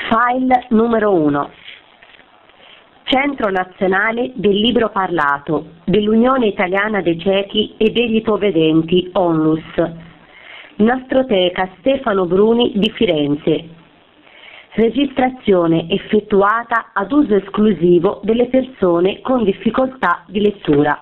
File numero 1. Centro Nazionale del Libro Parlato dell'Unione Italiana dei Ciechi e degli Ipovedenti Onlus. Nastroteca Stefano Bruni di Firenze. Registrazione effettuata ad uso esclusivo delle persone con difficoltà di lettura.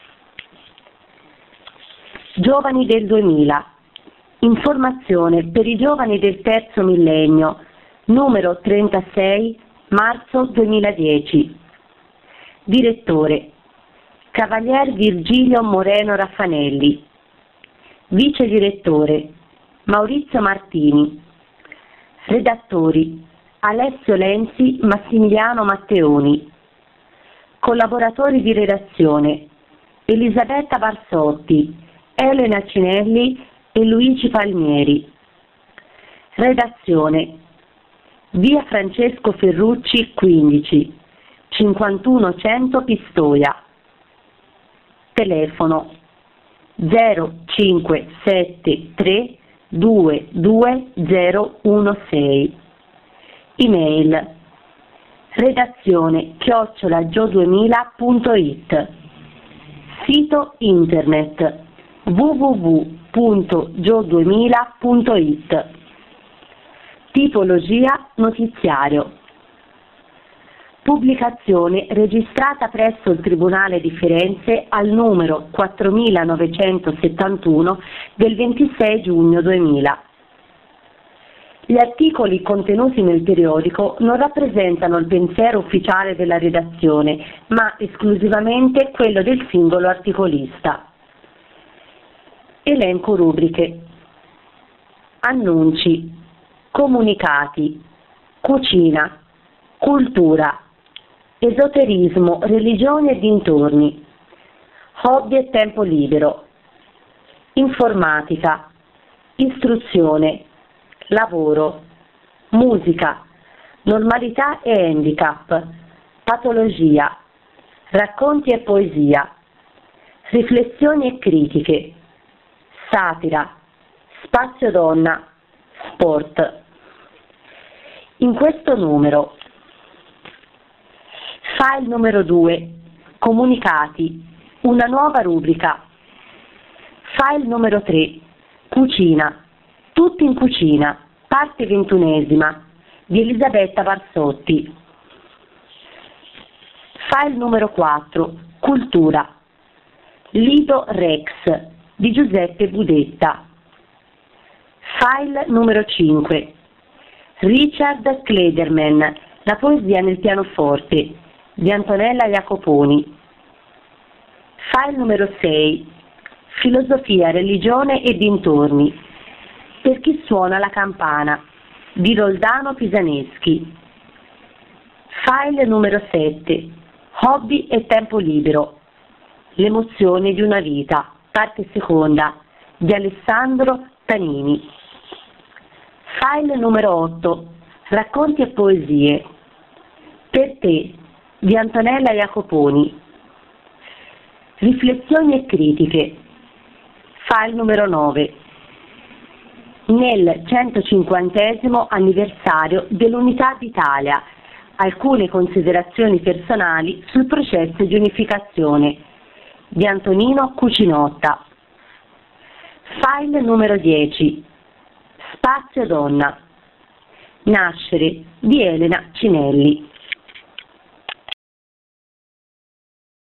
Giovani del 2000. Informazione per i giovani del terzo millennio, numero 36, marzo 2010. Direttore: Cavalier Virgilio Moreno Raffanelli. Vice direttore: Maurizio Martini. Redattori: Alessio Lenzi, Massimiliano Matteoni. Collaboratori di redazione: Elisabetta Barsotti, Elena Cinelli e Luigi Palmieri. Redazione: Via Francesco Ferrucci 15, 5100 Pistoia. Telefono: 0573 22016. Email: redazione@gio2000.it. Sito internet: www.gio2000.it. Tipologia notiziario. Pubblicazione registrata presso il Tribunale di Firenze al numero 4971 del 26 giugno 2000. Gli articoli contenuti nel periodico non rappresentano il pensiero ufficiale della redazione, ma esclusivamente quello del singolo articolista. Elenco rubriche: annunci, comunicati, cucina, cultura, esoterismo, religione e dintorni, hobby e tempo libero, informatica, istruzione, lavoro, musica, normalità e handicap, patologia, racconti e poesia, riflessioni e critiche, satira, spazio donna, sport. In questo numero: file numero 2, comunicati, una nuova rubrica. File numero 3, cucina, tutti in cucina, parte 21ª, di Elisabetta Barsotti. File numero 4, cultura, Lido Rex, di Giuseppe Budetta. File numero 5, Richard Klederman, la poesia nel pianoforte, di Antonella Jacoponi. File numero 6, filosofia, religione e dintorni, per chi suona la campana, di Roldano Pisaneschi. File numero 7, hobby e tempo libero, l'emozione di una vita, parte seconda, di Alessandro Tanini. File numero 8, racconti e poesie, per te, di Antonella Jacoponi. Riflessioni e critiche. File numero 9, nel 150° anniversario dell'Unità d'Italia, alcune considerazioni personali sul processo di unificazione, di Antonino Cucinotta. File numero 10, spazio donna, nascere, di Elena Cinelli.